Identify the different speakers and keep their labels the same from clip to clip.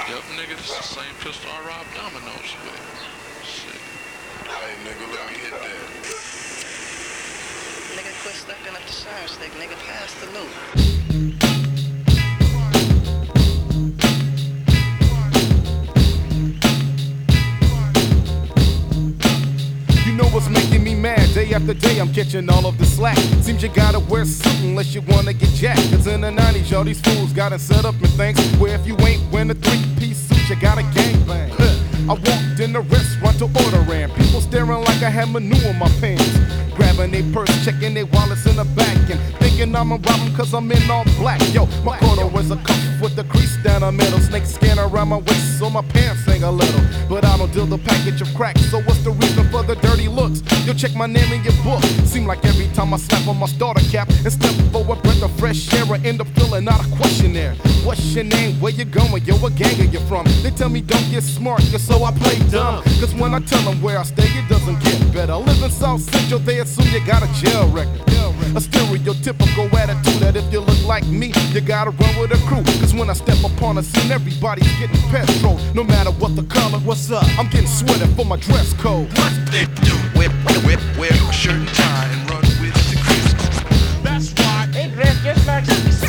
Speaker 1: Yup, nigga, this is the same pistol I robbed Domino's with. Shit.
Speaker 2: Hey, nigga, let me hit that.
Speaker 3: Nigga, quit stucking up the shine stick. Nigga, pass the loot.
Speaker 4: You know what's making me mad? Day after day I'm catching all of the slack. Seems you gotta wear a suit unless you wanna get jacked. Cause in the 90s, y'all, these fools got it set up and things where if you ain't wearing a three-piece suit, you got a gangbang. I walked in the restaurant to order and people staring like I had manure in my pants. Grabbing their purse, checking their wallets in the back and thinking I'ma rob them cause I'm in all black. Yo, my quarter was a cuff with the crease down the middle. Snake skin around my waist so my pants hang a little. But I don't deal the package of crack, so what's the reason for the dirty looks? You'll check my name in your book. Seem like every time I slap on my starter cap and step for a breath of fresh air, I end up filling out a questionnaire. What's your name? Where you going? Yo, what gang are you from? They tell me don't get smart, so I play dumb. Cause when I tell them where I stay, it doesn't get better. I live in South Central, they assume you got a jail record. A stereotypical attitude that if you look like me, you gotta run with a crew. Cause when I step upon a scene, everybody's getting petrol. No matter what the color, what's up? I'm getting sweated for my dress code.
Speaker 1: What they do? Wear a shirt and tie and run with the crew. That's why.
Speaker 5: Hey, Griff, just like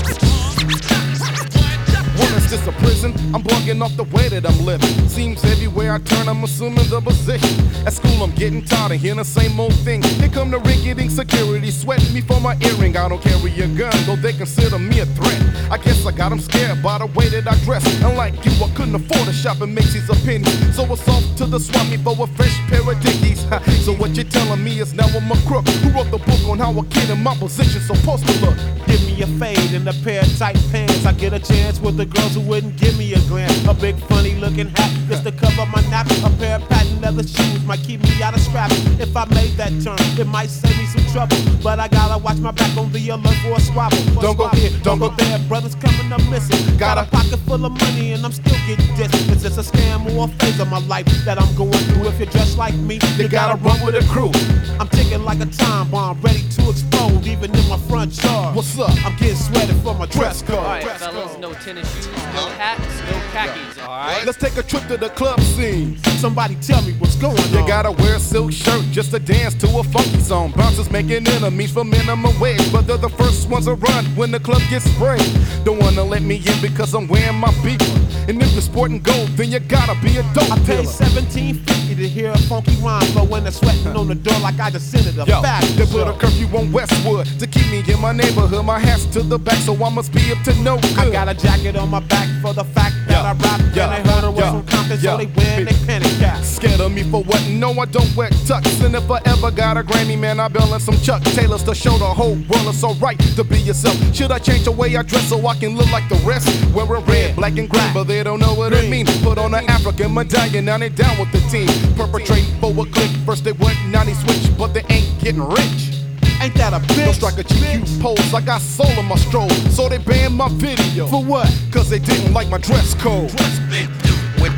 Speaker 4: Well, is this a prison? I'm bugging off the way that I'm living. Seems everywhere I turn, I'm assuming the position. At school, I'm getting tired of hearing the same old thing. Here come the ring-getting security, sweating me for my earring. I don't carry a gun, though they consider me a threat. I guess I got them scared by the way that I dress. Unlike you, I couldn't afford a shop in Macy's or Penny's. So it's off to the swap me for a fresh pair of Dickies. So what you're telling me is now I'm a crook who wrote the book on how a kid in my position supposed to look.
Speaker 6: Give me a fade and a pair of tight pants. I get a chance with the girls who wouldn't give me a glance. A big funny looking hat just to cover my nap. A pair of patent leather shoes might keep me out of scraps. If I made that turn, it might save me some trouble. But I gotta watch my back on the alert for a squabble.
Speaker 4: Don't go here,
Speaker 6: don't go there. Brothers coming up missing. Got a pocket full of money and I'm still getting dissed. Is this a scam or a phase of my life that I'm going through? If you're just like me, you gotta run with a crew. I'm ticking like a time bomb, ready to explode, even in my front yard.
Speaker 4: What's up?
Speaker 6: I'm getting sweated for my dress code.
Speaker 5: Alright, fellas, no tennis shoes, no hats, no khakis, alright?
Speaker 4: Let's take a trip to the club scene.
Speaker 6: Somebody tell me what's going on.
Speaker 4: You gotta wear a silk shirt just to dance to a funky song. Bouncers making enemies for minimum wage, but they're the first ones to run when the club gets sprayed. Don't wanna let me in because I'm wearing my beaver. And if you're sporting gold, then you gotta be a dope
Speaker 6: I
Speaker 4: dealer.
Speaker 6: paid $17.50 to hear a funky rhyme, but when they're sweating on the door like I just sent it a
Speaker 4: Yo,
Speaker 6: fashion
Speaker 4: they put
Speaker 6: show.
Speaker 4: a curfew on Westwood to keep me in my neighborhood. My hat's to the back, so I must be up to no good.
Speaker 6: I got a jacket on my back for the fact that I rap. And they heard I was from Compton, so they wearing they panic caps.
Speaker 4: Scared of me for what? No, I don't wear tux. And if I ever got a Grammy, man, I bill in some Chuck Taylors to show the whole world it's alright to be yourself. Should I change the way I dress so I can look like the rest? Wearing red, black, and green, but they don't know what it means. Put on an African medallion, now they down with the team. Perpetrating for a click. First they went, now they switch, but they ain't getting rich.
Speaker 6: Ain't that a bitch?
Speaker 4: Don't strike a GQ pose, I got soul in my stroll. So they banned my video.
Speaker 6: For what?
Speaker 4: Cause they didn't like my dress code.
Speaker 1: They do.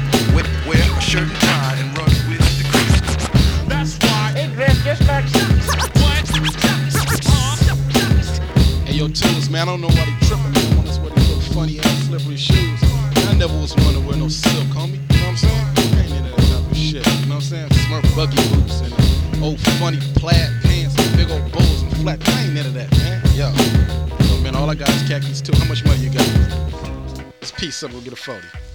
Speaker 1: Wear a shirt and tie and run with the crew. That's why.
Speaker 5: Hey, Griff, just like
Speaker 7: Hey, yo, Tunes, man, I don't know why they tripping, man. Want us wear these little funny ass slippery shoes. Man, I never was one to wear no silk, homie. You know what I'm saying? I ain't into that type of shit. You know what I'm saying? Smurf buggy boots and old funny plaid pants and big old bows and flat. I ain't into that, man. Yo, man, all I got is khakis too. How much money you got? This piece up, we'll get a 40.